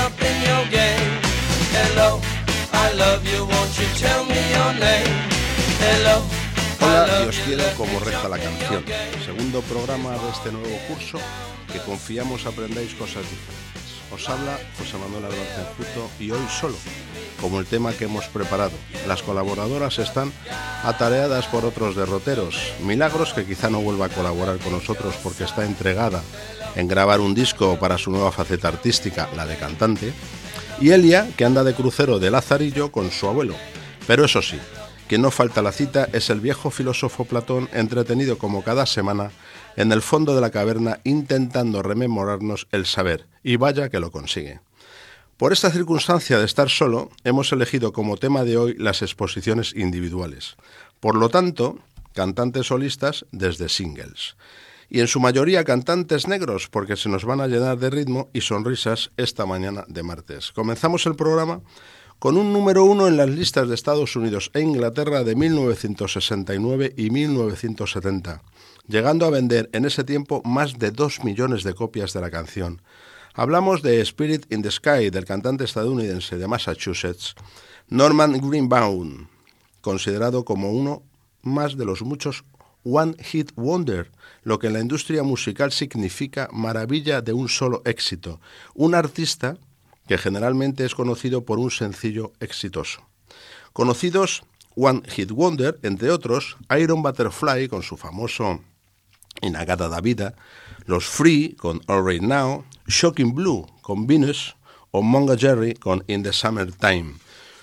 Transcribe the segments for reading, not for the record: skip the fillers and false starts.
up in your game. Hello, I love you, won't you tell me your name? Hello. Hola y os quiero como reza la canción. Segundo programa de este nuevo curso que confiamos aprendáis cosas diferentes. Os habla José Manuel Álvarez Enjuto y hoy solo, como el tema que hemos preparado. Las colaboradoras están atareadas por otros derroteros. Milagros, que quizá no vuelva a colaborar con nosotros porque está entregada en grabar un disco para su nueva faceta artística, la de cantante. Y Elia, que anda de crucero de Lazarillo con su abuelo. Pero eso sí, quien no falta a la cita es el viejo filósofo Platón, entretenido como cada semana en el fondo de la caverna intentando rememorarnos el saber, y vaya que lo consigue. Por esta circunstancia de estar solo, hemos elegido como tema de hoy las exposiciones individuales. Por lo tanto, cantantes solistas desde singles. Y en su mayoría cantantes negros, porque se nos van a llenar de ritmo y sonrisas esta mañana de martes. Comenzamos el programa con un número 1 en las listas de Estados Unidos e Inglaterra de 1969 y 1970, llegando a vender en ese tiempo más de 2 millones de copias de la canción. Hablamos de Spirit in the Sky, del cantante estadounidense de Massachusetts, Norman Greenbaum, considerado como uno más de los muchos One Hit Wonder, lo que en la industria musical significa maravilla de un solo éxito, un artista que generalmente es conocido por un sencillo exitoso. Conocidos One Hit Wonder, entre otros, Iron Butterfly con su famoso Inagata da Vida, los Free con All Right Now, Shocking Blue con Venus o Monga Jerry con In the Summertime.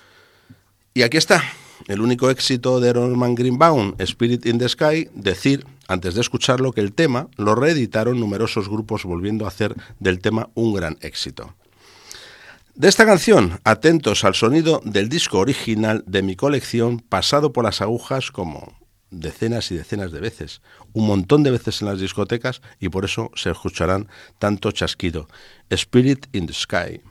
Y aquí está el único éxito de Norman Greenbaum, Spirit in the Sky. Decir, antes de escucharlo, que el tema lo reeditaron numerosos grupos volviendo a hacer del tema un gran éxito. De esta canción, atentos al sonido del disco original de mi colección, pasado por las agujas como decenas y decenas de veces, un montón de veces en las discotecas, y por eso se escucharán tanto chasquido. Spirit in the Sky.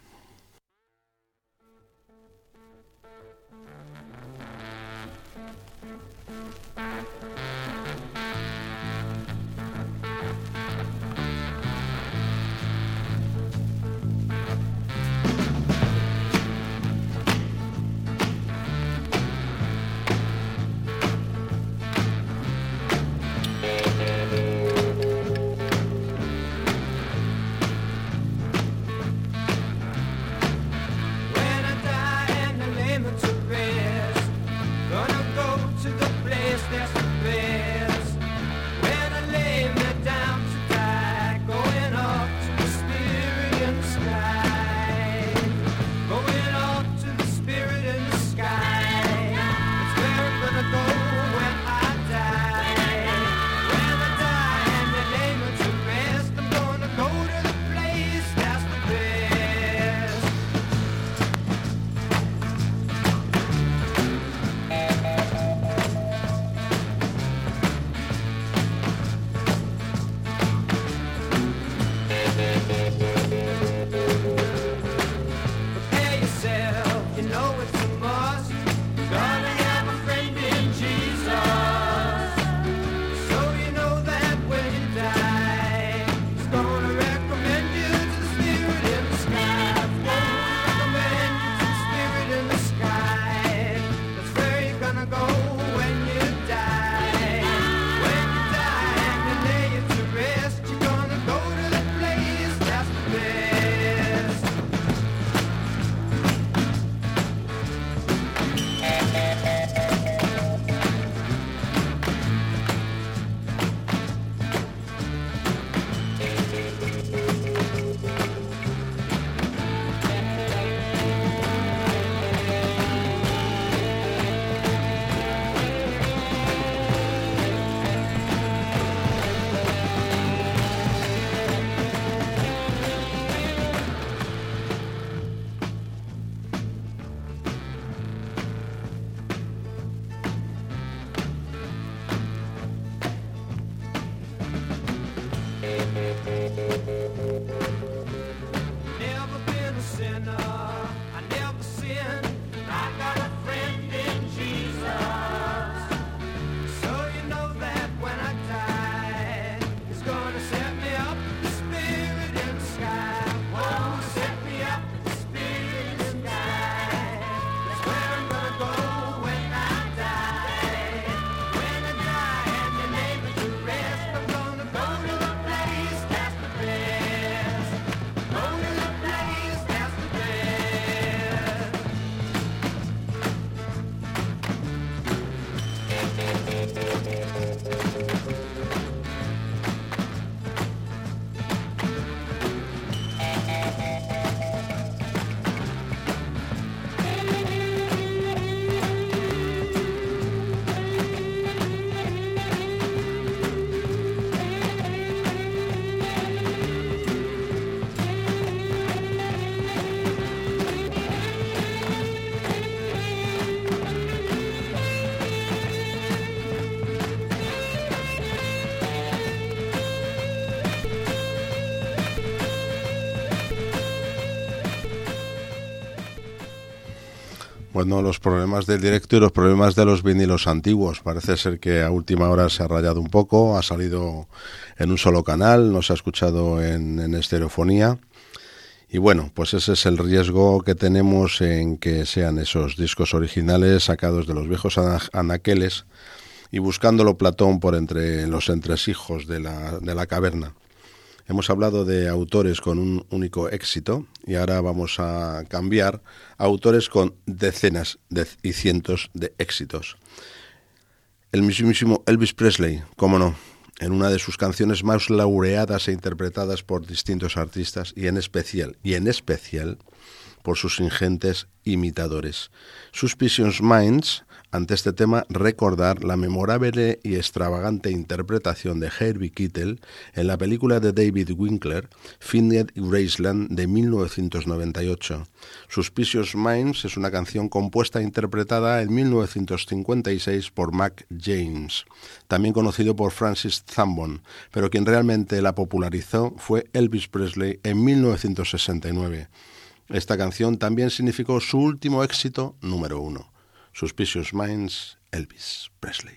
Bueno, los problemas del directo y los problemas de los vinilos antiguos. Parece ser que a última hora se ha rayado un poco, ha salido en un solo canal, no se ha escuchado en estereofonía. Y bueno, pues ese es el riesgo que tenemos en que sean esos discos originales sacados de los viejos anaqueles y buscándolo Platón por entre los entresijos de la caverna. Hemos hablado de autores con un único éxito y ahora vamos a cambiar a autores con decenas y cientos de éxitos. El mismísimo Elvis Presley, cómo no, en una de sus canciones más laureadas e interpretadas por distintos artistas y en especial por sus ingentes imitadores. Suspicious Minds. Ante este tema, recordar la memorable y extravagante interpretación de Herbie Kittel en la película de David Winkler, Finnegan y Graceland, de 1998. Suspicious Minds es una canción compuesta e interpretada en 1956 por Mac James, también conocido por Francis Zambon, pero quien realmente la popularizó fue Elvis Presley en 1969. Esta canción también significó su último éxito número 1. Suspicious Minds, Elvis Presley.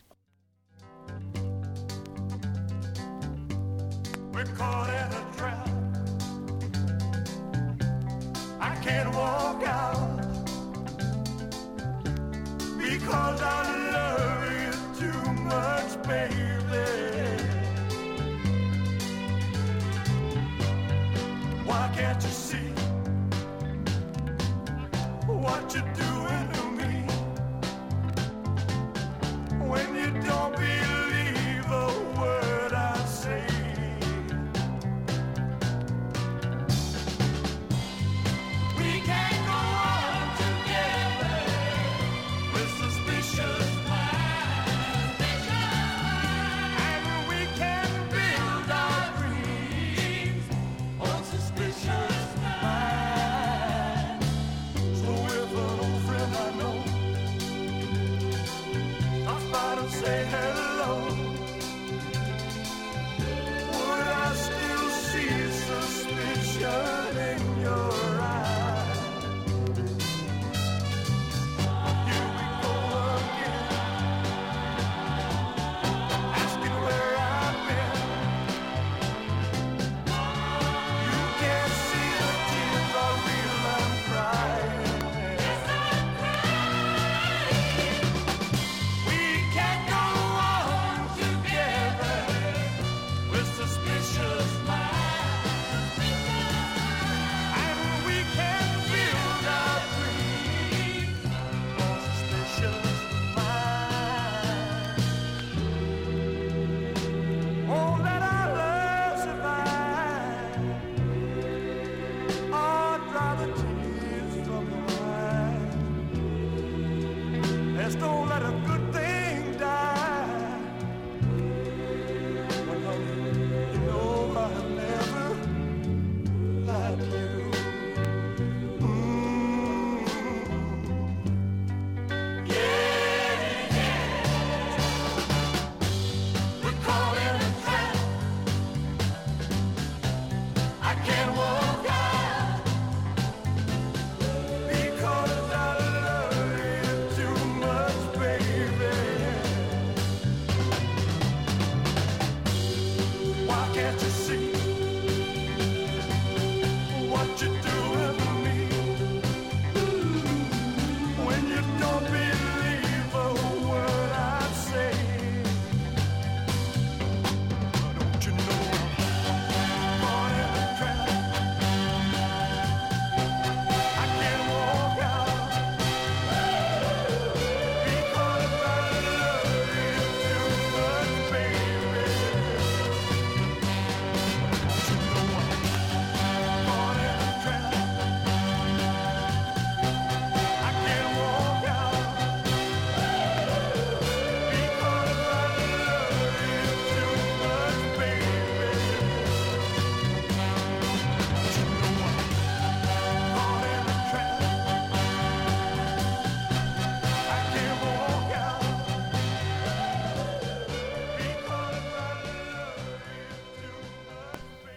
We're caught in a trap. I can't walk out because I love you too much, baby. Why can't you see what you're doing to me? When you don't believe a word I say, we can't go on together with suspicious minds, and we can build our dreams on suspicious minds. So if an old friend I know say hello, would I still see suspicion in your eyes? Here we go again, asking where I've been. You can't see the tears are real, I'm crying. Yes, I'm crying. We can't go on together with suspicious minds, and we can build our dreams on suspicious minds. Won't let our love survive, or dry the tears from your eyes. Let's don't let a good thing die. But honey, you know I'll never lie to you. Yeah, we're caught in a trap. I can't walk out because I love you too much, baby. Why can't you see what you're doing to me? When you don't believe a word I say, don't you know I'm caught in a trap? I can't walk out because I love you too much, baby. Don't you know I'm caught in a trap? I can't walk out because I love you too much, baby. Don't you know I'm caught in a trap? I can't walk out because I love you too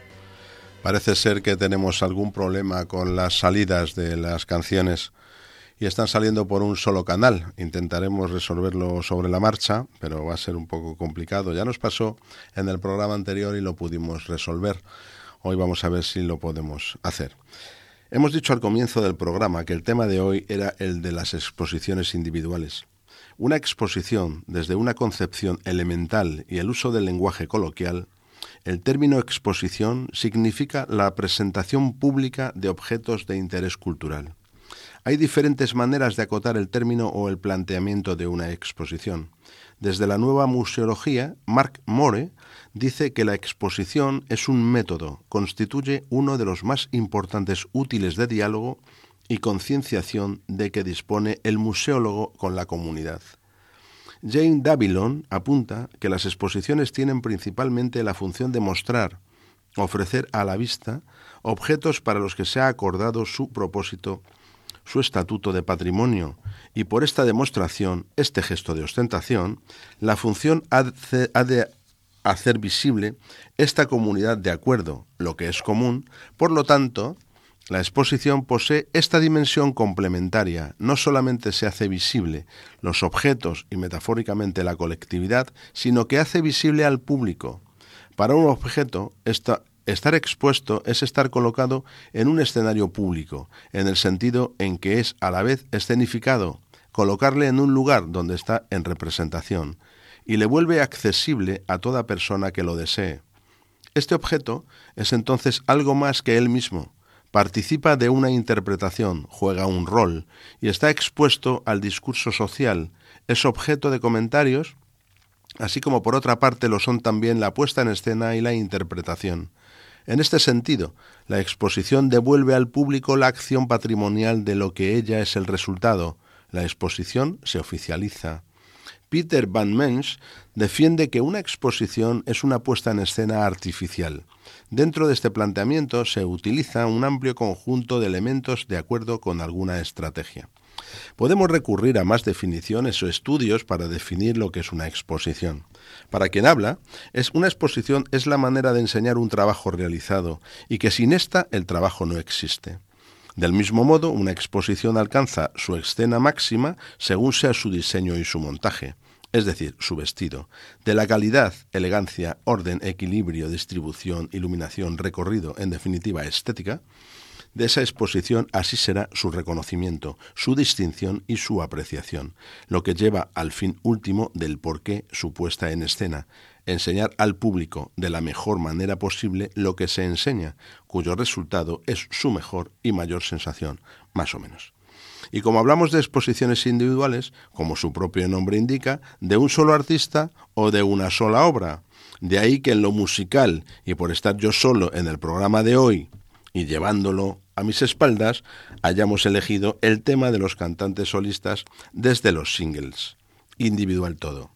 much. Parece ser que tenemos algún problema con las salidas de las canciones y están saliendo por un solo canal. Intentaremos resolverlo sobre la marcha, pero va a ser un poco complicado. Ya nos pasó en el programa anterior y lo pudimos resolver. Hoy vamos a ver si lo podemos hacer. Hemos dicho al comienzo del programa que el tema de hoy era el de las exposiciones individuales. Una exposición, desde una concepción elemental y el uso del lenguaje coloquial, el término exposición significa la presentación pública de objetos de interés cultural. Hay diferentes maneras de acotar el término o el planteamiento de una exposición. Desde la nueva museología, Mark Moore dice que la exposición es un método, constituye uno de los más importantes útiles de diálogo y concienciación de que dispone el museólogo con la comunidad. Jane Davillon apunta que las exposiciones tienen principalmente la función de mostrar, ofrecer a la vista, objetos para los que se ha acordado su propósito, su estatuto de patrimonio, y por esta demostración, este gesto de ostentación, la función ha de hacer visible esta comunidad de acuerdo, lo que es común. Por lo tanto, la exposición posee esta dimensión complementaria. No solamente se hace visible los objetos y metafóricamente la colectividad, sino que hace visible al público. Para un objeto, estar expuesto es estar colocado en un escenario público, en el sentido en que es a la vez escenificado, colocarle en un lugar donde está en representación, y le vuelve accesible a toda persona que lo desee. Este objeto es entonces algo más que él mismo. Participa de una interpretación, juega un rol y está expuesto al discurso social, es objeto de comentarios, así como por otra parte lo son también la puesta en escena y la interpretación. En este sentido, la exposición devuelve al público la acción patrimonial de lo que ella es el resultado. La exposición se oficializa. Peter Van Mensch defiende que una exposición es una puesta en escena artificial. Dentro de este planteamiento se utiliza un amplio conjunto de elementos de acuerdo con alguna estrategia. Podemos recurrir a más definiciones o estudios para definir lo que es una exposición. Para quien habla, una exposición es la manera de enseñar un trabajo realizado y que sin esta el trabajo no existe. Del mismo modo, una exposición alcanza su escena máxima según sea su diseño y su montaje, es decir, su vestido. De la calidad, elegancia, orden, equilibrio, distribución, iluminación, recorrido, en definitiva estética, de esa exposición así será su reconocimiento, su distinción y su apreciación, lo que lleva al fin último del porqué su puesta en escena, enseñar al público de la mejor manera posible lo que se enseña, cuyo resultado es su mejor y mayor sensación, más o menos. Y como hablamos de exposiciones individuales, como su propio nombre indica, de un solo artista o de una sola obra. De ahí que en lo musical, y por estar yo solo en el programa de hoy, y llevándolo a mis espaldas, hayamos elegido el tema de los cantantes solistas desde los singles, individual todo.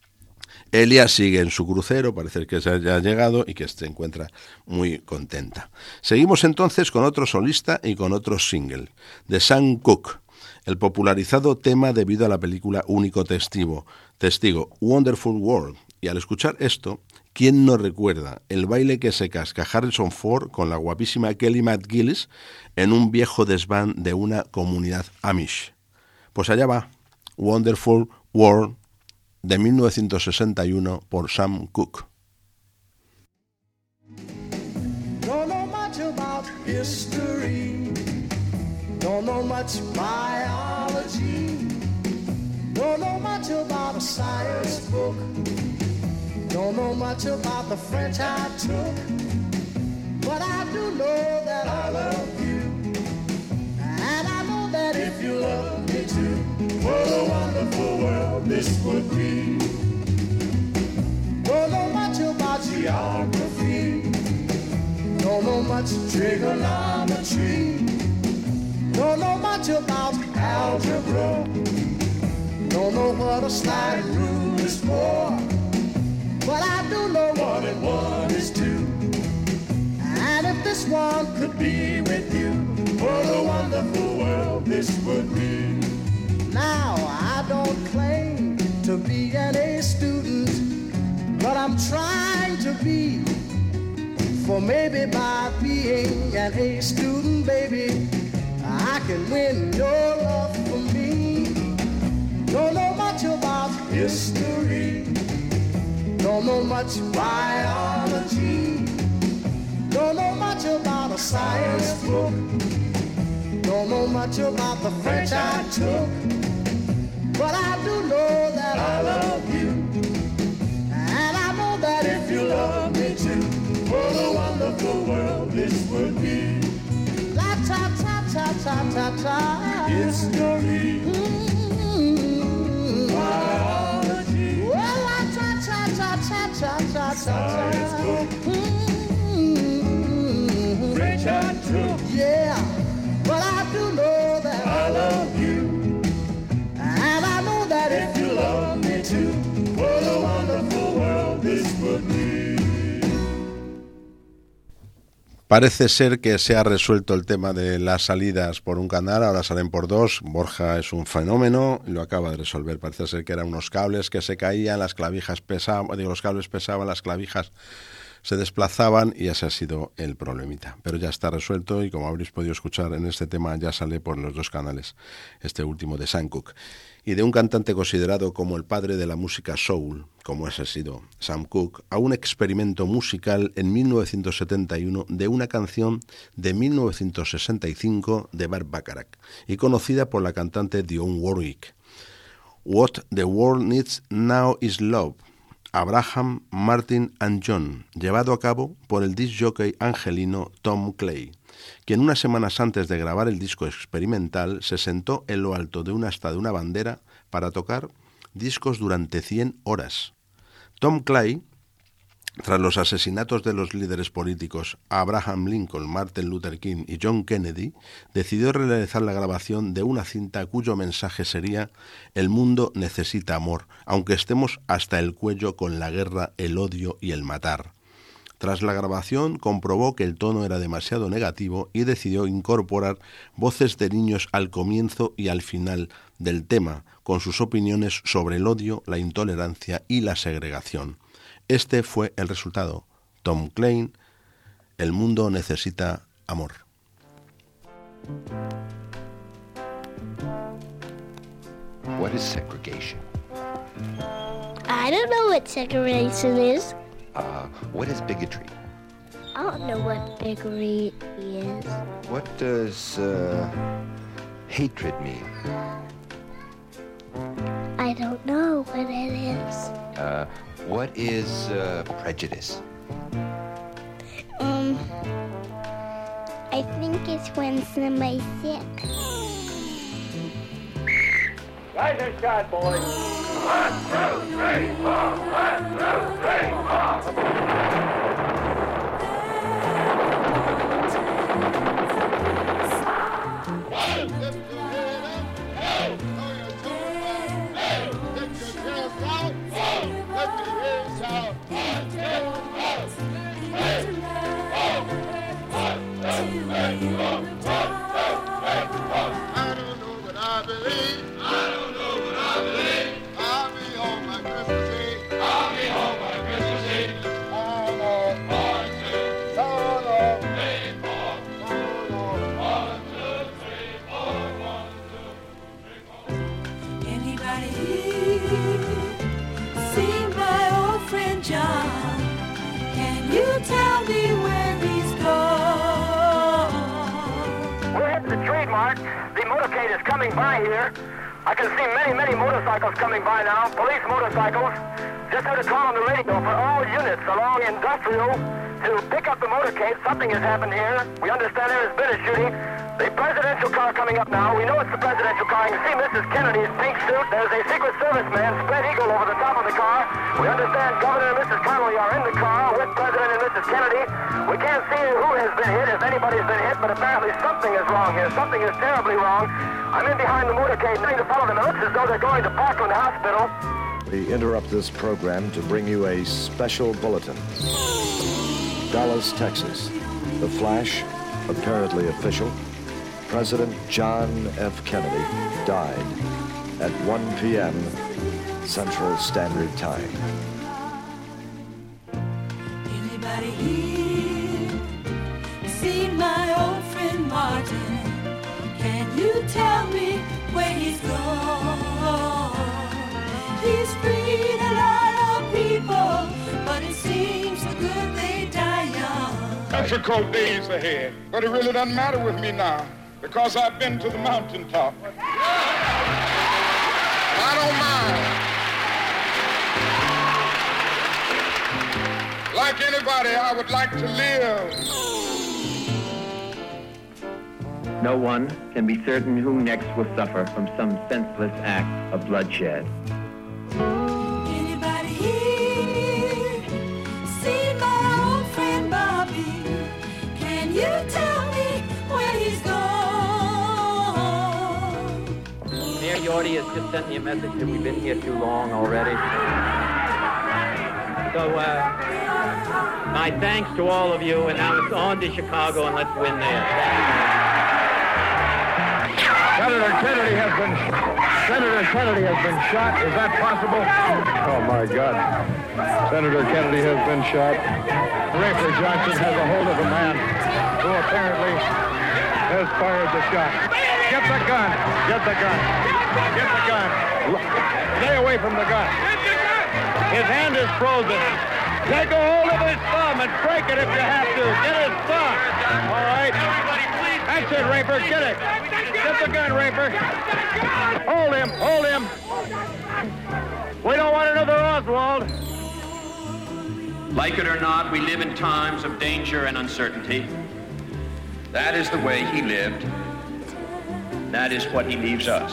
Elia sigue en su crucero, parece que se haya llegado y que se encuentra muy contenta. Seguimos entonces con otro solista y con otro single, de Sam Cooke, el popularizado tema debido a la película Único Testigo, Wonderful World. Y al escuchar esto, ¿quién no recuerda el baile que se casca Harrison Ford con la guapísima Kelly McGillis en un viejo desván de una comunidad Amish? Pues allá va, Wonderful World, de 1961 por Sam Cooke. Don't know much about history, don't know much biology, don't know much about a science book, don't know much about the French I took, but I do know that I love you, and I know that if you love me too, what a wonderful world this would be. Don't know much about geography, don't know much trigonometry, don't know much about algebra, don't know what a slide rule is for, but I do know 1 and 1 is 2. And if this one could be with you, what a wonderful world this would be. Now, I don't claim to be an A student, but I'm trying to be. For maybe by being an A student, baby, I I can win your love for me. Don't know much about history. Don't know much biology. Don't know much about a science book. Don't know much about the French I took. But I do know that I love you. And I know that if you love me too, what a wonderful world this would be. La ta ta ta ta ta ta. History. Biology. Well, la ta ta ta ta ta ta ta. Science book. French I took. Yeah, but I do know that I love you. And I know that if you love me too, what a wonderful world this would be. Parece ser que se ha resuelto el tema de las salidas por un canal, ahora salen por dos. Borja es un fenómeno y lo acaba de resolver. Parece ser que eran unos cables que se caían, las clavijas pesaban, los cables pesaban, las clavijas se desplazaban y ese ha sido el problemita. Pero ya está resuelto y como habréis podido escuchar en este tema ya sale por los dos canales, este último de Sam Cooke. Y de un cantante considerado como el padre de la música soul, como ese ha sido Sam Cooke, a un experimento musical en 1971 de una canción de 1965 de Burt Bacharach y conocida por la cantante Dionne Warwick. What the World Needs Now is Love, Abraham, Martin and John, llevado a cabo por el disc jockey angelino Tom Clay, quien unas semanas antes de grabar el disco experimental se sentó en lo alto de una asta de una bandera para tocar discos durante 100 horas. Tom Clay, tras los asesinatos de los líderes políticos Abraham Lincoln, Martin Luther King y John Kennedy, decidió realizar la grabación de una cinta cuyo mensaje sería: el mundo necesita amor, aunque estemos hasta el cuello con la guerra, el odio y el matar. Tras la grabación comprobó que el tono era demasiado negativo y decidió incorporar voces de niños al comienzo y al final del tema, con sus opiniones sobre el odio, la intolerancia y la segregación. Este fue el resultado. Tom Clay, El mundo necesita amor. What is segregation? I don't know what segregation is. What is bigotry? I don't know what bigotry is. What does hatred mean? I don't know what it is. What is prejudice? I think it's when somebody's sick. Rise and shot, boys. 1, 2, 3, 4. 1, 2, 3, 4. Coming by here. I can see many motorcycles coming by now, police motorcycles. Just heard a call on the radio for all units along Industrial to pick up the motorcade. Something has happened here. We understand there has been a shooting. The presidential car coming up now. We know it's the presidential car. You can see Mrs. Kennedy's pink suit. There's a Secret Service man, spread eagle over the top of the car. We understand Governor and Mrs. Connolly are in the car with President and Mrs. Kennedy. We can't see who has been hit, if anybody's been hit, but apparently something is wrong here. Something is terribly wrong. I'm in behind the motorcade, trying to follow them. It looks as though they're going to Parkland Hospital. We interrupt this program to bring you a special bulletin. Dallas, Texas. The flash, apparently official. President John F. Kennedy died at 1 p.m. Central Standard Time. Anybody here seen my old friend Martin? Can difficult days ahead. But it really doesn't matter with me now because I've been to the mountaintop. I don't mind. Like anybody, I would like to live. No one can be certain who next will suffer from some senseless act of bloodshed. Anybody here seen my old friend Bobby? Can you tell me where he's gone? Mayor Yorty has just sent me a message that we've been here too long already. So, my thanks to all of you, and now it's on to Chicago, and let's win there. Senator Kennedy has been shot. Is that possible? Oh, my God. Senator Kennedy has been shot. Rafer Johnson has a hold of a man who apparently has fired the shot. Get the gun. Get the gun. Get the gun. Stay away from the gun. His hand is frozen. Take a hold of his thumb and break it if you have to. Get his thumb. All right. That's it, Rafer. Get it. Get the gun, Rafer. Hold him. Hold him. We don't want another Oswald. Like it or not, we live in times of danger and uncertainty. That is the way he lived. That is what he leaves us.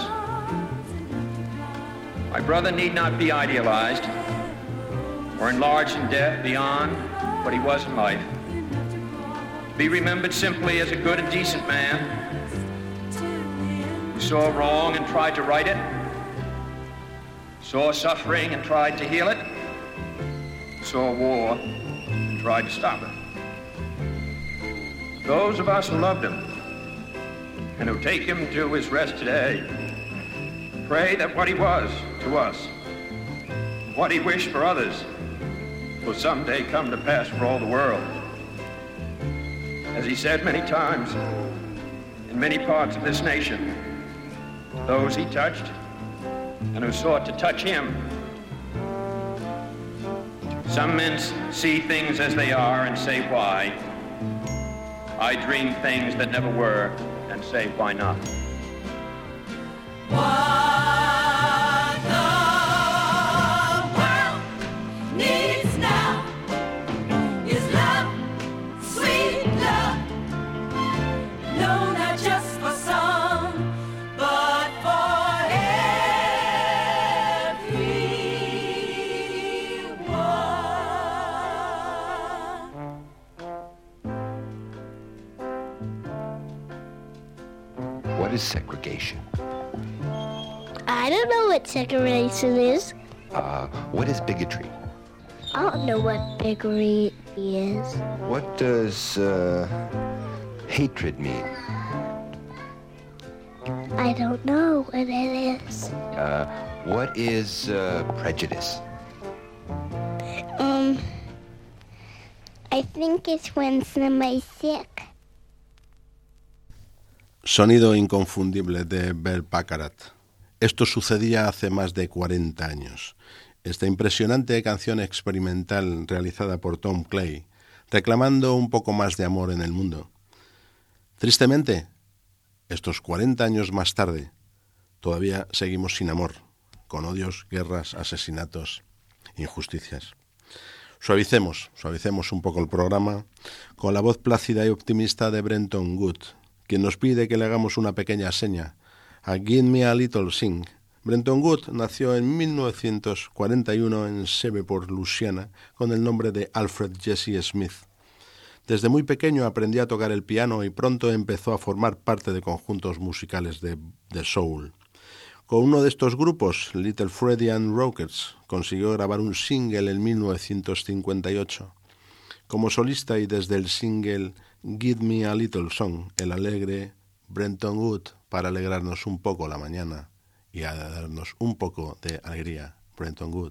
My brother need not be idealized or enlarged in death beyond what he was in life. Be remembered simply as a good and decent man who saw wrong and tried to right it, saw suffering and tried to heal it, saw war and tried to stop it. Those of us who loved him and who take him to his rest today pray that what he was to us, what he wished for others, will someday come to pass for all the world. As he said many times, in many parts of this nation, those he touched and who sought to touch him. Some men see things as they are and say why. I dream things that never were and say why not. What the world needs now is love, sweet love. No, not just for some, but for everyone. What is segregation? I don't know what segregation is. What is bigotry? I don't know what bigotry is. What does hatred mean? I don't know what it is. What is prejudice? I think it's when somebody's sick. Sonido inconfundible de Bert Bacharach. Esto sucedía hace más de 40 años. Esta impresionante canción experimental realizada por Tom Clay, reclamando un poco más de amor en el mundo. Tristemente, estos 40 años más tarde, todavía seguimos sin amor, con odios, guerras, asesinatos, injusticias. Suavicemos un poco el programa con la voz plácida y optimista de Brenton Wood, quien nos pide que le hagamos una pequeña seña a Give Me a Little Sing. Brenton Wood nació en 1941 en Shreveport, Louisiana, con el nombre de Alfred Jesse Smith. Desde muy pequeño aprendió a tocar el piano y pronto empezó a formar parte de conjuntos musicales de soul. Con uno de estos grupos, Little Freddie and Rockets, consiguió grabar un single en 1958. Como solista y desde el single Give Me a Little Song, el alegre Brenton Wood, para alegrarnos un poco la mañana y a darnos un poco de alegría, Brenton Wood.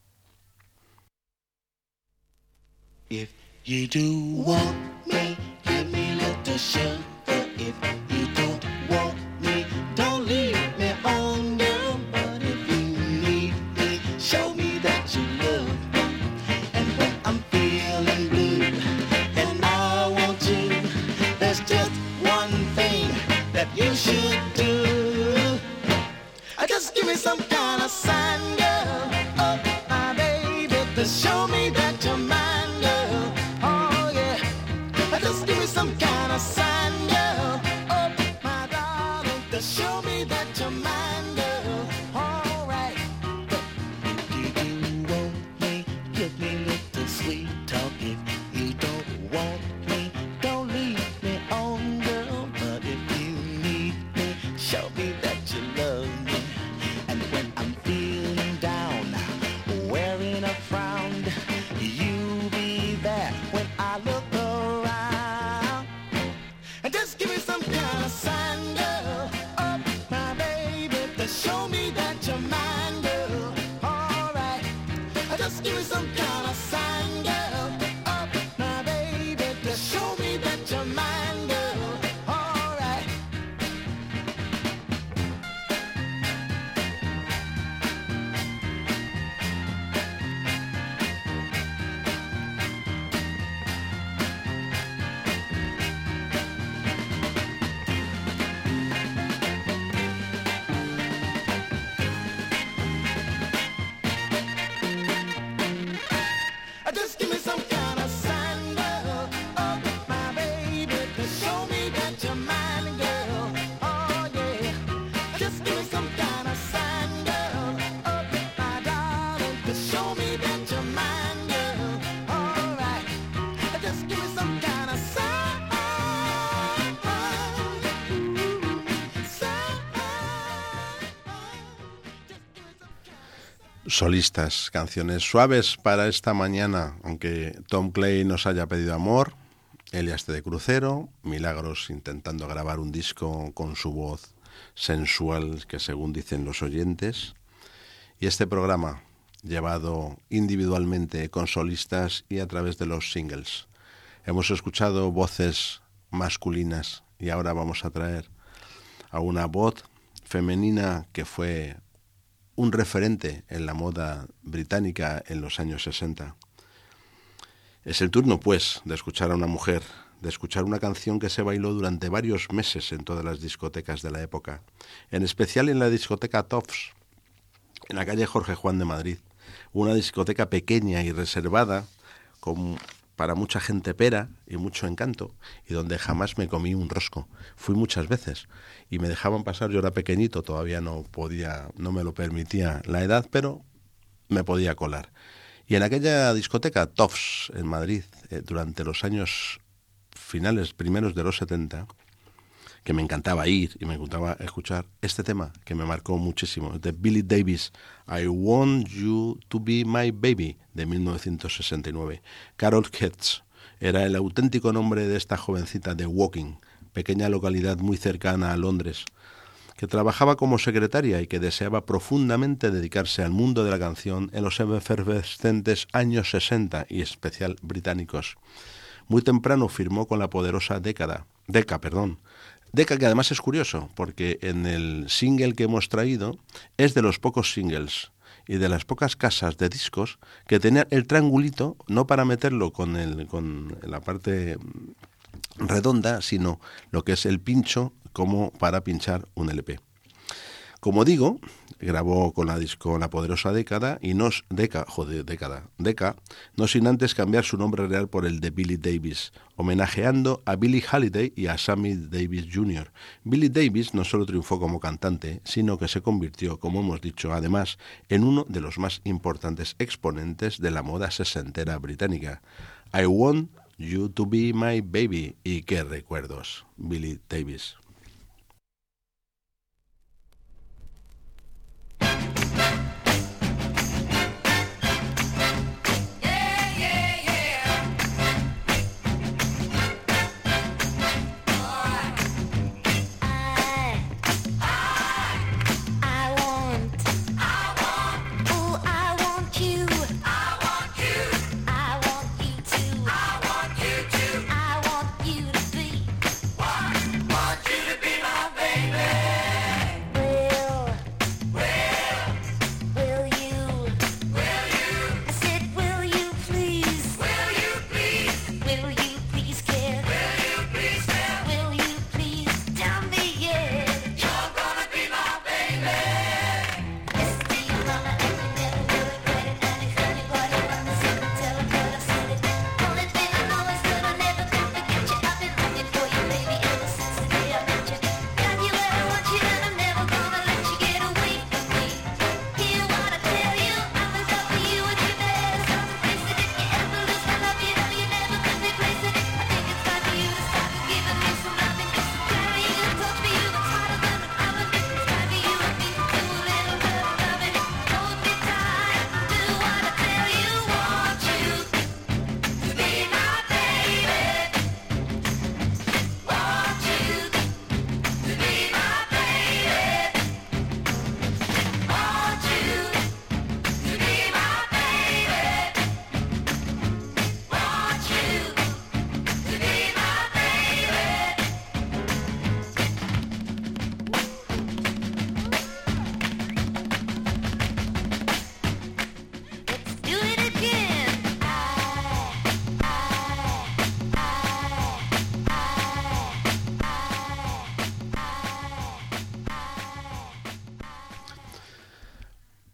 If you do want me, give me a little sugar. If you don't want me, don't leave me on down. But if you need me, show me that you love me. And when I'm feeling blue and I want you do. Just give me some kind of sign, girl. Oh, my baby, to show me that you're mine, girl. Oh, yeah. Just give me some kind of sign, girl. Oh, my darling, to show me that you're mine, girl. All right. If you do want me, give me a little sweet talk. If you don't want me, don't leave me on, girl. But if you need me, show me that you love me. And when I'm feeling down, wearing a frown, you be there when I look around. And just give me some kind of sign, girl. Oh, my baby, to show me that you're mine, girl. All right. Just give me some kind of sign, girl. Oh, my baby, to show me that you're mine, girl. All right. Just give me some kind of sign, girl. Oh, my baby, to show me that you're mine, girl. Oh, yeah. Just give me some kind of sign, girl. Oh, my darling, to show me that you're mine, girl. All right. Just give me some kind of sign. Solistas, canciones suaves para esta mañana, aunque Tom Clay nos haya pedido amor, Elias de Crucero, Milagros intentando grabar un disco con su voz sensual, que según dicen los oyentes, y este programa llevado individualmente con solistas y a través de los singles. Hemos escuchado voces masculinas y ahora vamos a traer a una voz femenina que fue un referente en la moda británica en los años 60. Es el turno, pues, de escuchar a una mujer, de escuchar una canción que se bailó durante varios meses en todas las discotecas de la época, en especial en la discoteca Toffs, en la calle Jorge Juan de Madrid, una discoteca pequeña y reservada para mucha gente pera y mucho encanto, y donde jamás me comí un rosco. Fui muchas veces y me dejaban pasar. Yo era pequeñito, todavía no me lo permitía la edad, pero me podía colar. Y en aquella discoteca Toffs en Madrid, durante los años primeros de los 70, que me encantaba ir y me encantaba escuchar este tema que me marcó muchísimo, de Billy Davis, I Want You to Be My Baby, de 1969. Carol Ketz era el auténtico nombre de esta jovencita de Woking, pequeña localidad muy cercana a Londres, que trabajaba como secretaria y que deseaba profundamente dedicarse al mundo de la canción en los efervescentes años 60 y especial británicos. Muy temprano firmó con la poderosa Decca, que además es curioso, porque en el single que hemos traído es de los pocos singles y de las pocas casas de discos que tenían el triangulito, no para meterlo con la parte redonda, sino lo que es el pincho como para pinchar un LP. Como digo, grabó con la poderosa Decca, no sin antes cambiar su nombre real por el de Billy Davis, homenajeando a Billie Holiday y a Sammy Davis Jr. Billy Davis no solo triunfó como cantante, sino que se convirtió, como hemos dicho, además, en uno de los más importantes exponentes de la moda sesentera británica. I Want You to Be My Baby, y qué recuerdos, Billy Davis.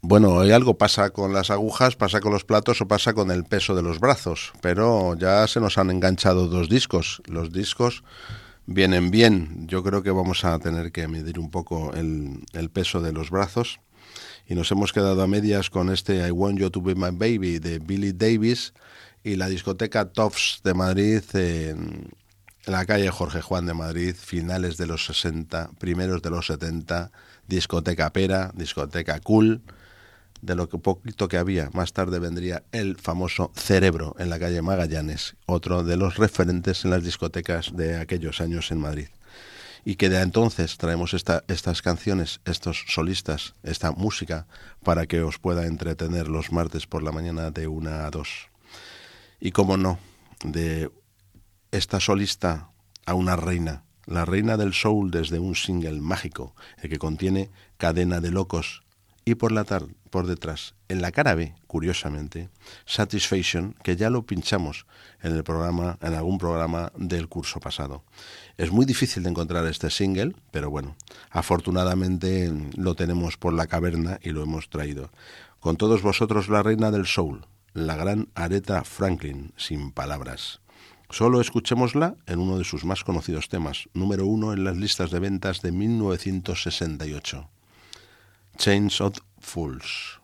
Bueno, hoy algo pasa con las agujas, pasa con los platos o pasa con el peso de los brazos, pero ya se nos han enganchado 2 discos. Los discos vienen bien. Yo creo que vamos a tener que medir un poco el peso de los brazos. Y nos hemos quedado a medias con este I Want You to Be My Baby de Billy Davis y la discoteca Toffs de Madrid, en la calle Jorge Juan de Madrid, finales de los 60, primeros de los 70, discoteca pera, discoteca cool, de lo que poquito que había. Más tarde vendría el famoso Cerebro en la calle Magallanes, otro de los referentes en las discotecas de aquellos años en Madrid. Y que de entonces traemos estas canciones, estos solistas, esta música, para que os pueda entretener los martes por la mañana de 1 a 2. Y cómo no, de esta solista a una reina, la reina del soul desde un single mágico, el que contiene Cadena de Locos, y por detrás, en la cara B, curiosamente, Satisfaction, que ya lo pinchamos en algún programa del curso pasado. Es muy difícil de encontrar este single, pero bueno, afortunadamente lo tenemos por la caverna y lo hemos traído. Con todos vosotros, la reina del soul, la gran Aretha Franklin, sin palabras. Solo escuchémosla en uno de sus más conocidos temas, número 1 en las listas de ventas de 1968. Chains of Fools.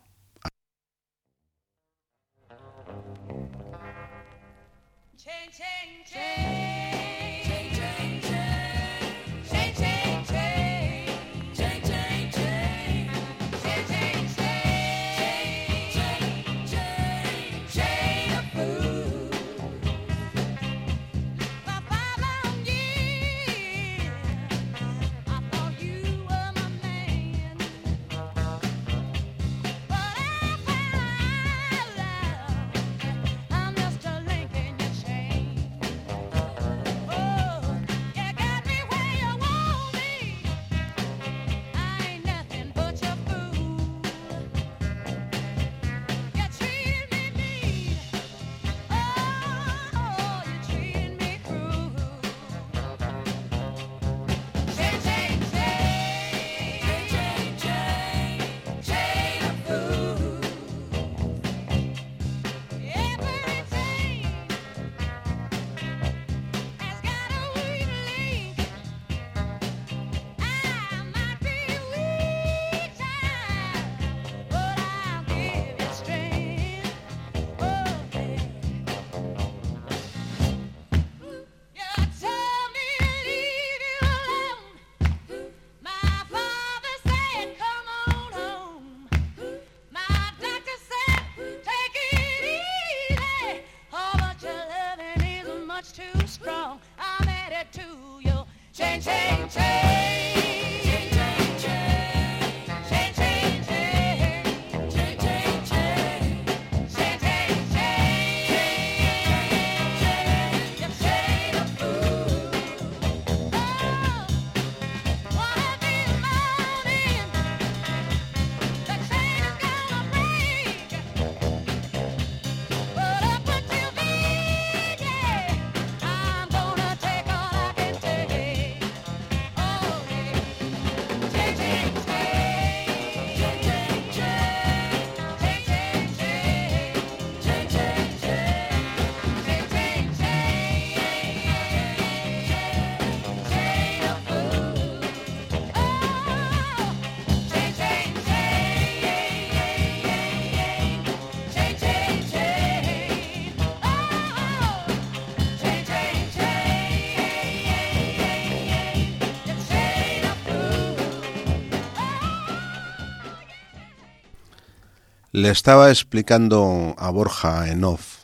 Le estaba explicando a Borja en off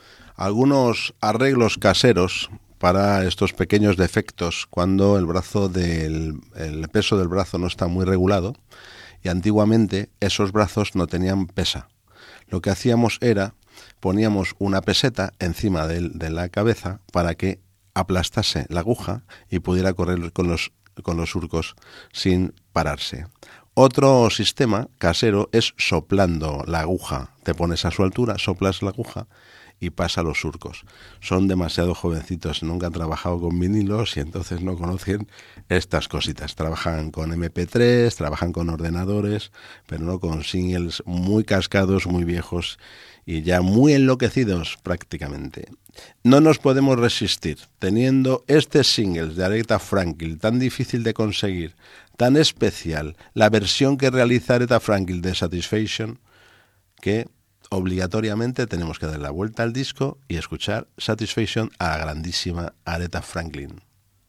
algunos arreglos caseros para estos pequeños defectos cuando el peso del brazo no está muy regulado, y antiguamente esos brazos no tenían pesa. Lo que hacíamos era poníamos una peseta encima de la cabeza para que aplastase la aguja y pudiera correr con los surcos sin pararse. Otro sistema casero es soplando la aguja. Te pones a su altura, soplas la aguja y pasa los surcos. Son demasiado jovencitos, nunca han trabajado con vinilos y entonces no conocen estas cositas. Trabajan con MP3, trabajan con ordenadores, pero no con singles muy cascados, muy viejos y ya muy enloquecidos prácticamente. No nos podemos resistir, teniendo este single de Aretha Franklin tan difícil de conseguir, tan especial, la versión que realiza Aretha Franklin de Satisfaction, que obligatoriamente tenemos que dar la vuelta al disco y escuchar Satisfaction a la grandísima Aretha Franklin.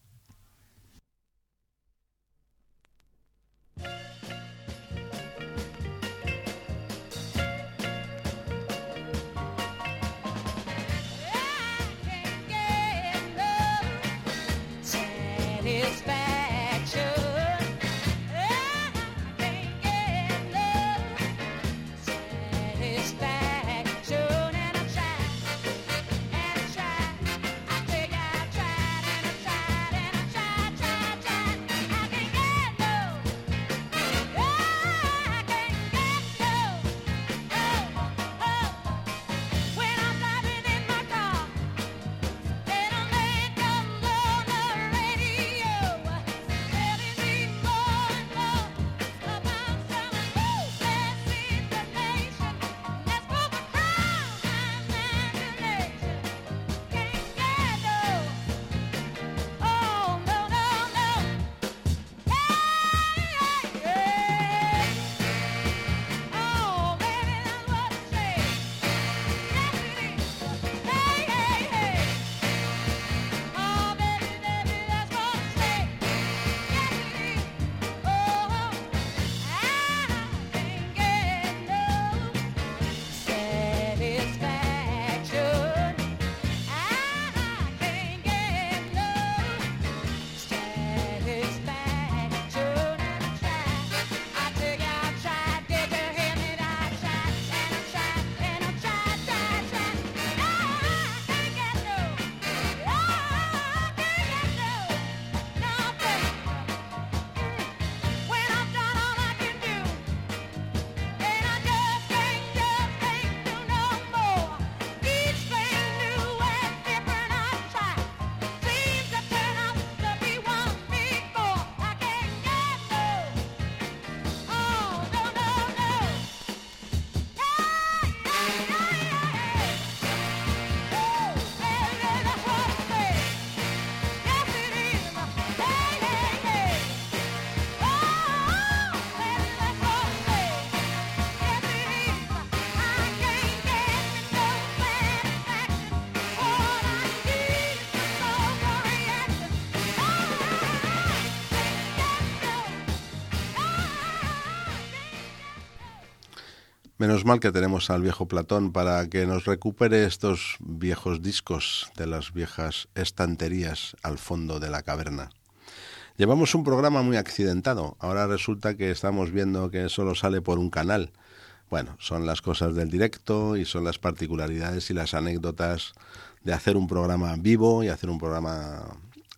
Menos mal que tenemos al viejo Platón para que nos recupere estos viejos discos de las viejas estanterías al fondo de la caverna. Llevamos un programa muy accidentado. Ahora resulta que estamos viendo que solo sale por un canal. Bueno, son las cosas del directo y son las particularidades y las anécdotas de hacer un programa vivo y hacer un programa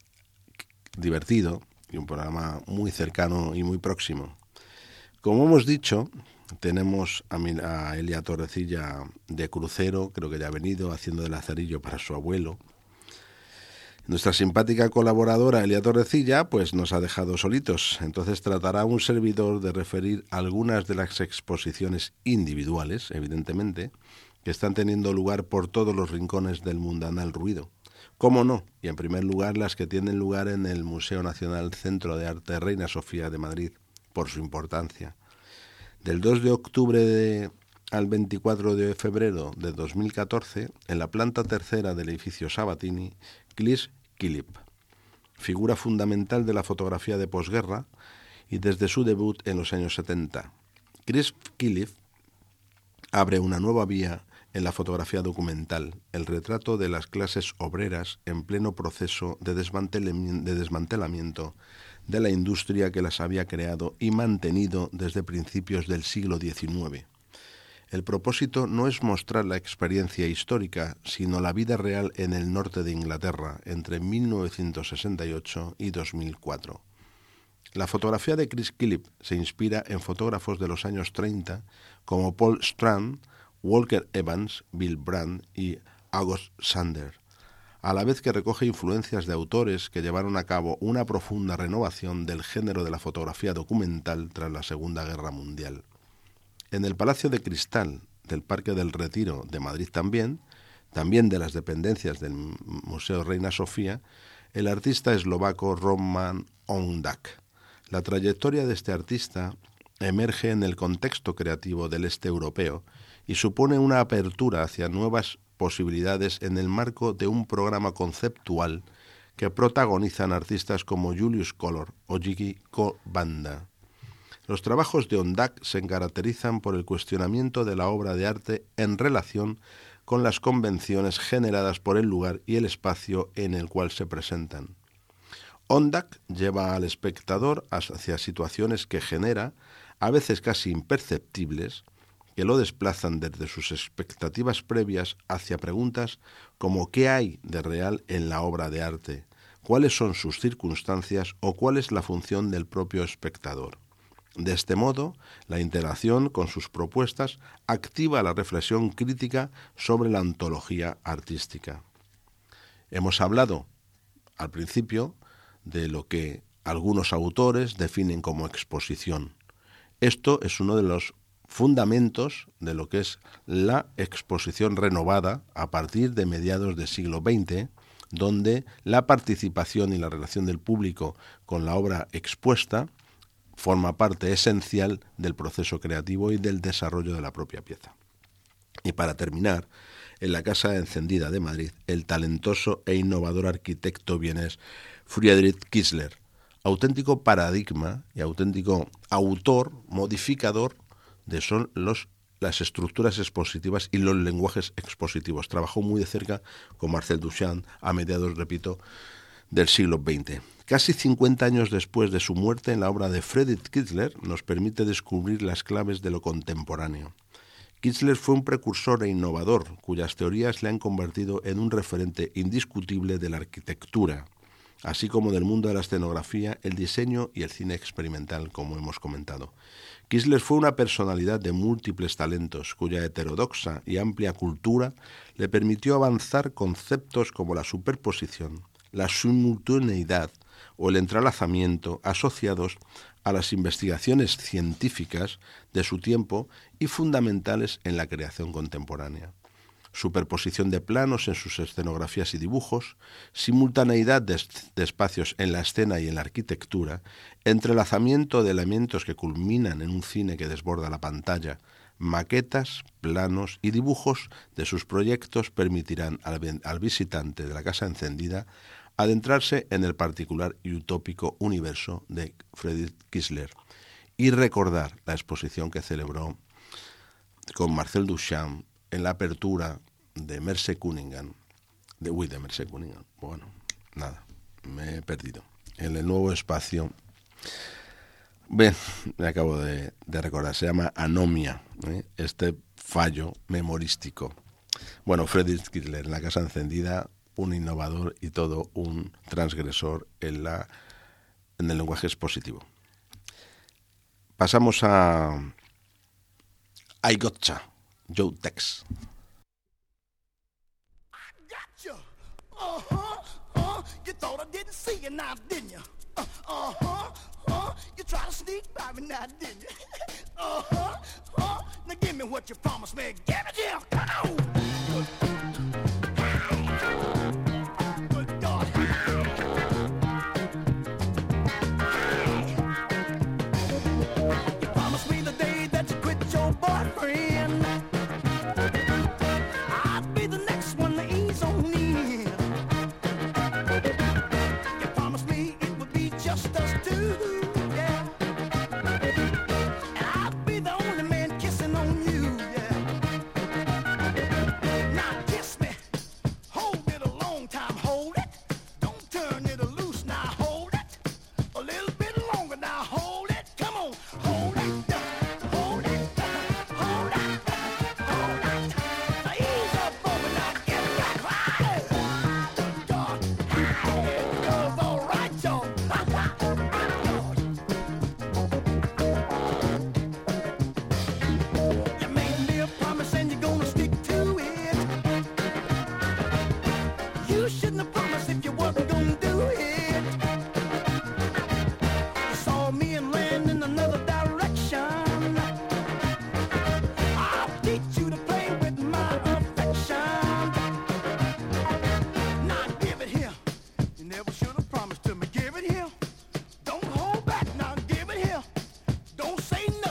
divertido y un programa muy cercano y muy próximo. Como hemos dicho, tenemos a Elia Torrecilla de crucero, creo que ya ha venido, haciendo de lazarillo para su abuelo. Nuestra simpática colaboradora Elia Torrecilla pues nos ha dejado solitos, entonces tratará un servidor de referir algunas de las exposiciones individuales, evidentemente, que están teniendo lugar por todos los rincones del mundanal ruido. ¿Cómo no? Y en primer lugar las que tienen lugar en el Museo Nacional Centro de Arte Reina Sofía de Madrid, por su importancia. Del 2 de octubre al 24 de febrero de 2014, en la planta tercera del edificio Sabatini, Chris Killip, figura fundamental de la fotografía de posguerra y desde su debut en los años 70. Chris Killip abre una nueva vía en la fotografía documental, el retrato de las clases obreras en pleno proceso de desmantelamiento de la industria que las había creado y mantenido desde principios del siglo XIX. El propósito no es mostrar la experiencia histórica, sino la vida real en el norte de Inglaterra entre 1968 y 2004. La fotografía de Chris Killip se inspira en fotógrafos de los años 30 como Paul Strand, Walker Evans, Bill Brandt y August Sander, a la vez que recoge influencias de autores que llevaron a cabo una profunda renovación del género de la fotografía documental tras la Segunda Guerra Mundial. En el Palacio de Cristal del Parque del Retiro de Madrid también de las dependencias del Museo Reina Sofía, el artista eslovaco Roman Ondak. La trayectoria de este artista emerge en el contexto creativo del este europeo y supone una apertura hacia nuevas posibilidades en el marco de un programa conceptual que protagonizan artistas como Julius Kolor o Jigi Banda. Los trabajos de Ondak se caracterizan por el cuestionamiento de la obra de arte en relación con las convenciones generadas por el lugar y el espacio en el cual se presentan. Ondak lleva al espectador hacia situaciones que genera, a veces casi imperceptibles, que lo desplazan desde sus expectativas previas hacia preguntas como ¿qué hay de real en la obra de arte? ¿Cuáles son sus circunstancias o cuál es la función del propio espectador? De este modo, la interacción con sus propuestas activa la reflexión crítica sobre la ontología artística. Hemos hablado al principio de lo que algunos autores definen como exposición. Esto es uno de los fundamentos de lo que es la exposición renovada a partir de mediados del siglo XX, donde la participación y la relación del público con la obra expuesta forma parte esencial del proceso creativo y del desarrollo de la propia pieza. Y para terminar, en la Casa Encendida de Madrid, el talentoso e innovador arquitecto vienés Friedrich Kiesler, auténtico paradigma y auténtico autor, modificador de las estructuras expositivas y los lenguajes expositivos. Trabajó muy de cerca con Marcel Duchamp a mediados, repito, del siglo XX. Casi 50 años después de su muerte, en la obra de Friedrich Kiesler nos permite descubrir las claves de lo contemporáneo. Kiesler fue un precursor e innovador, cuyas teorías le han convertido en un referente indiscutible de la arquitectura, así como del mundo de la escenografía, el diseño y el cine experimental, como hemos comentado. Kiesler fue una personalidad de múltiples talentos, cuya heterodoxa y amplia cultura le permitió avanzar conceptos como la superposición, la simultaneidad o el entrelazamiento asociados a las investigaciones científicas de su tiempo y fundamentales en la creación contemporánea. Superposición de planos en sus escenografías y dibujos, simultaneidad de espacios en la escena y en la arquitectura, entrelazamiento de elementos que culminan en un cine que desborda la pantalla, maquetas, planos y dibujos de sus proyectos permitirán al visitante de la Casa Encendida adentrarse en el particular y utópico universo de Friedrich Kiesler y recordar la exposición que celebró con Marcel Duchamp en la apertura de Merce Cunningham. De Merce Cunningham. Bueno, nada, me he perdido. En el nuevo espacio, me acabo de recordar, se llama Anomia, este fallo memorístico. Bueno, Friedrich Kiesler en la Casa Encendida, un innovador y todo un transgresor en el lenguaje expositivo. Pasamos a I Gotcha, Joe Tex. You thought I didn't see you now, didn't you? You tried to sneak by me now, didn't you? Now give me what you promised me. Give it here, come on! Good God. You promised me the day that you quit your boyfriend, I'd be the next one to ease on in. You promised me it would be just us two, yeah. And I'd be the only man kissing on you, yeah. Now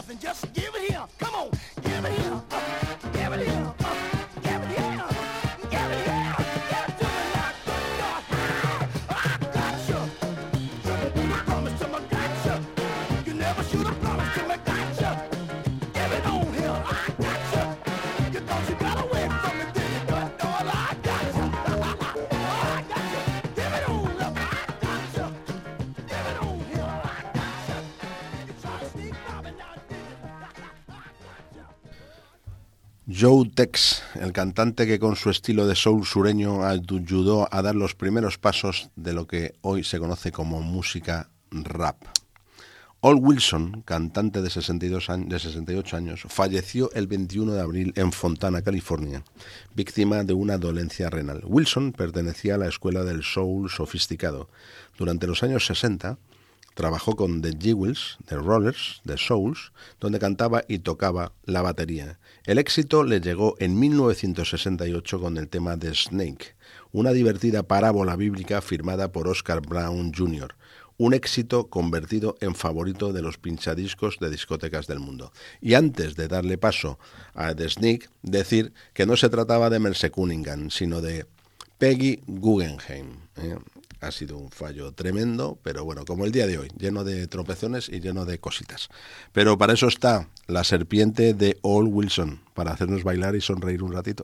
and just give it here. Come on, give it here. Give it here. Give it here. Give it here. Give it to me now. God, I gotcha. You promised to me, gotcha. You never should have promised to me, gotcha. Give it on here, I gotcha. You thought you got away from me, did you? But no, I gotcha. I gotcha. Give it on, love, I gotcha. Give it on here, I gotcha. You try to sneak by me now, did you? Joe Tex, el cantante que con su estilo de soul sureño ayudó a dar los primeros pasos de lo que hoy se conoce como música rap. Ol Wilson, cantante de 68 años, falleció el 21 de abril en Fontana, California, víctima de una dolencia renal. Wilson pertenecía a la escuela del soul sofisticado. Durante los años 60 trabajó con The Jewels, The Rollers, The Souls, donde cantaba y tocaba la batería. El éxito le llegó en 1968 con el tema The Snake, una divertida parábola bíblica firmada por Oscar Brown Jr., un éxito convertido en favorito de los pinchadiscos de discotecas del mundo. Y antes de darle paso a The Snake, decir que no se trataba de Merce Cunningham, sino de Peggy Guggenheim. Ha sido un fallo tremendo, pero bueno, como el día de hoy, lleno de tropezones y lleno de cositas. Pero para eso está la serpiente de Ol Wilson, para hacernos bailar y sonreír un ratito.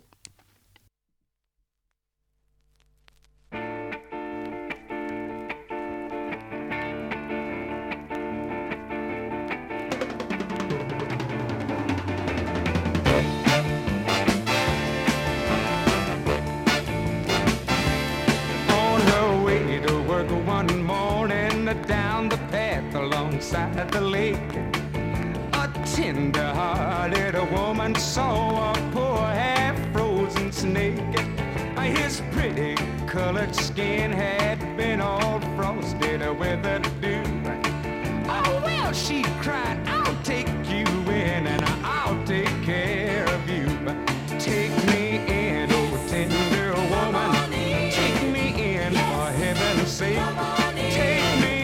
Down the path alongside the lake, a tender-hearted woman saw a poor half-frozen snake. His pretty colored skin had been all frosted with the dew. Oh, well, she cried, I'll take you in and I'll take care of you. Take me in, oh tender woman, take me in for heaven's sake. Take me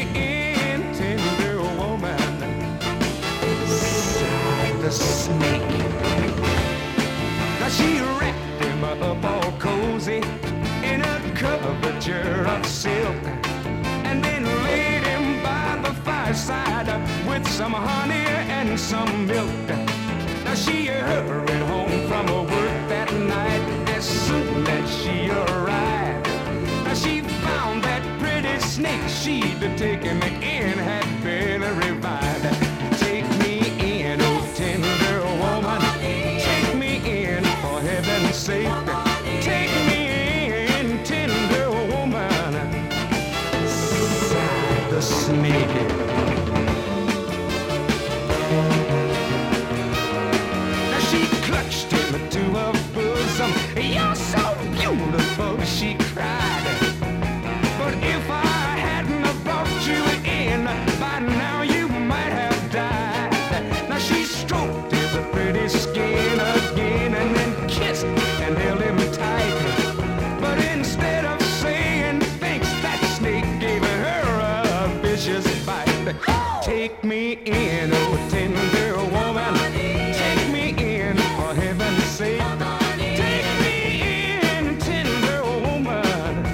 snake. Now she wrapped him up all cozy in a coverture of silk, and then laid him by the fireside with some honey and some milk. Now she hurried home from her work that night as soon as she arrived. Now she found that pretty snake she'd taken in had been revived. Take me in, oh tender woman, take me in for heaven's sake. Take me in, tender woman, sighed the snake. Now she clutched him to her bosom. You're so beautiful, she cried. But if I hadn't have brought you in, by now you might have died. Now she stroked his pretty skin again and then kissed and held him tight. But instead of saying thanks, that snake gave her a vicious bite. Take me in, oh tender woman, take me in for heaven's sake. Take me in, tender woman,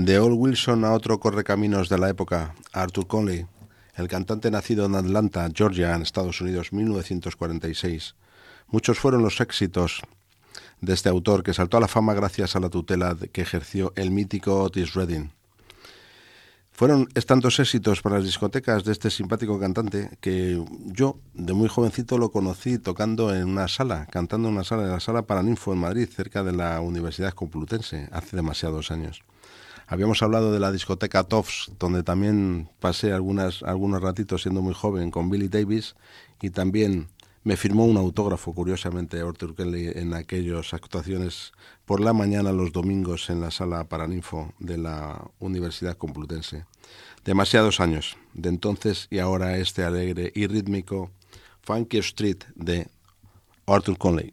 De Old Wilson a otro correcaminos de la época, Arthur Conley, el cantante nacido en Atlanta, Georgia, en Estados Unidos, 1946. Muchos fueron los éxitos de este autor, que saltó a la fama gracias a la tutela que ejerció el mítico Otis Redding. Fueron tantos éxitos para las discotecas de este simpático cantante que yo, de muy jovencito, lo conocí tocando en una sala, cantando en una sala, de la Sala Paraninfo en Madrid, cerca de la Universidad Complutense, hace demasiados años. Habíamos hablado de la discoteca Toffs, donde también pasé algunos ratitos siendo muy joven con Billy Davis, y también me firmó un autógrafo, curiosamente, Arthur Conley, en aquellas actuaciones por la mañana los domingos en la Sala Paraninfo de la Universidad Complutense. Demasiados años, de entonces y ahora este alegre y rítmico Funky Street de Arthur Conley.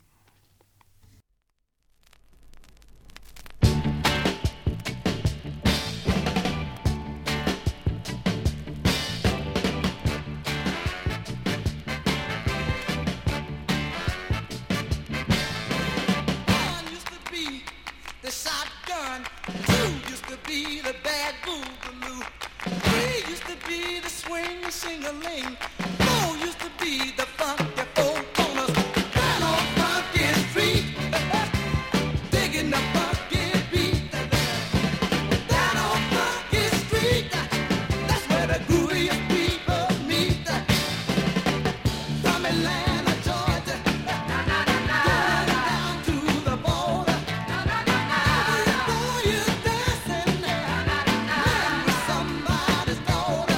Sing-a-ling, oh, used to be the funky four corners. Down on Funky Street, digging the funky beat. Down on Funky Street, that's where the grooviest people meet. From Atlanta, Georgia, going down to the border. Before you're dancing there, with somebody's daughter.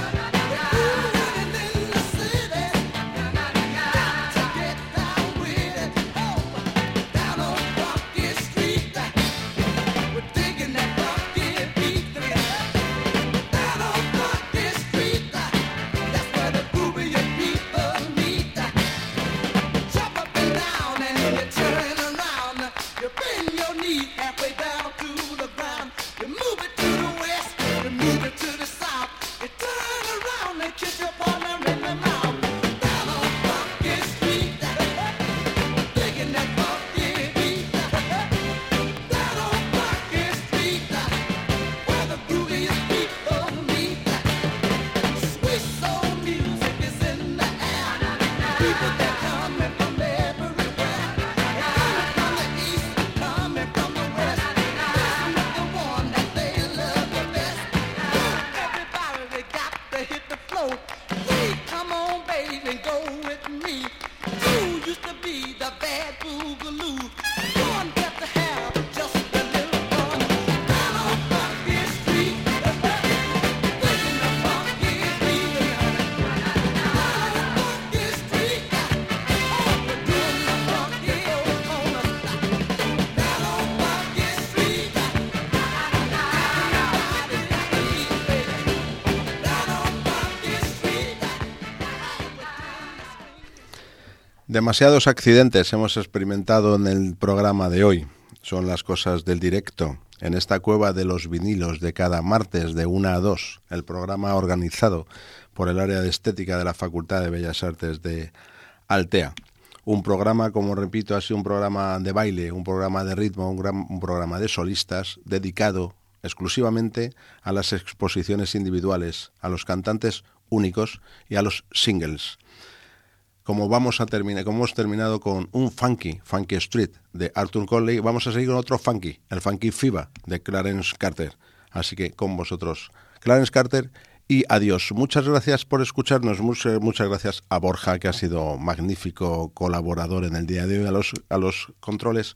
Demasiados accidentes hemos experimentado en el programa de hoy. Son las cosas del directo. En esta cueva de los vinilos de cada martes de 1 a 2, el programa organizado por el área de estética de la Facultad de Bellas Artes de Altea. Un programa, como repito, ha sido un programa de baile, un programa de ritmo, un programa de solistas dedicado exclusivamente a las exposiciones individuales, a los cantantes únicos y a los singles. Como hemos terminado con un Funky Street de Arthur Conley, vamos a seguir con otro funky, el Funky Fever de Clarence Carter. Así que con vosotros, Clarence Carter, y adiós. Muchas gracias por escucharnos, muchas gracias a Borja, que ha sido magnífico colaborador en el día de hoy a los controles,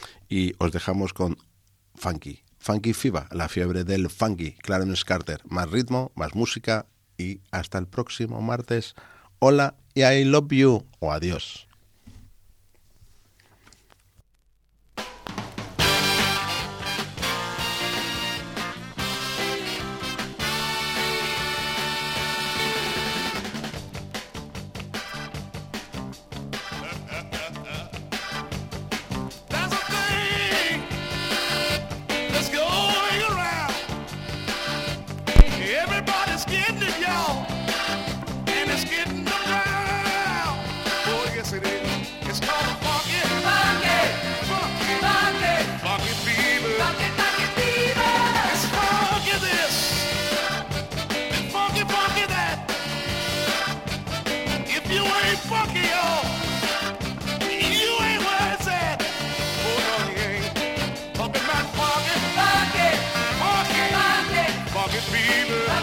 y os dejamos con Funky Fever, la fiebre del funky, Clarence Carter. Más ritmo, más música, y hasta el próximo martes. Hola y I love you, o adiós. Yes, it fever.